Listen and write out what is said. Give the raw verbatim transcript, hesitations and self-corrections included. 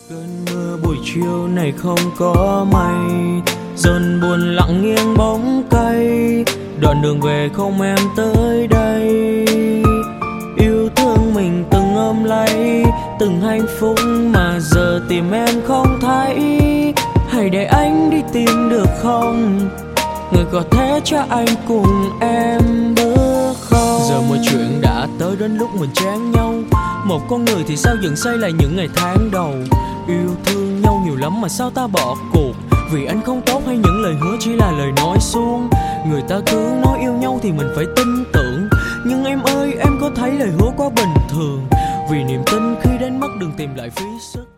Cơn mưa buổi chiều này không có mây, dần buồn lặng nghiêng bóng cây. Đoạn đường về không em tới đây, yêu thương mình từng ôm lấy, từng hạnh phúc mà giờ tìm em không thấy. Hãy để anh đi tìm được không, người có thể cho anh cùng em bước không. Giờ mọi chuyện đã tới đến lúc mình chán nhau. Một con người thì sao dừng xây lại những ngày tháng đầu. Yêu thương nhau nhiều lắm mà sao ta bỏ cuộc, vì anh không tốt hay những lời hứa chỉ là lời nói suông. Người ta cứ nói yêu nhau thì mình phải tin tưởng, nhưng em ơi em có thấy lời hứa quá bình thường. Vì niềm tin khi đến mất đừng tìm lại phí sức.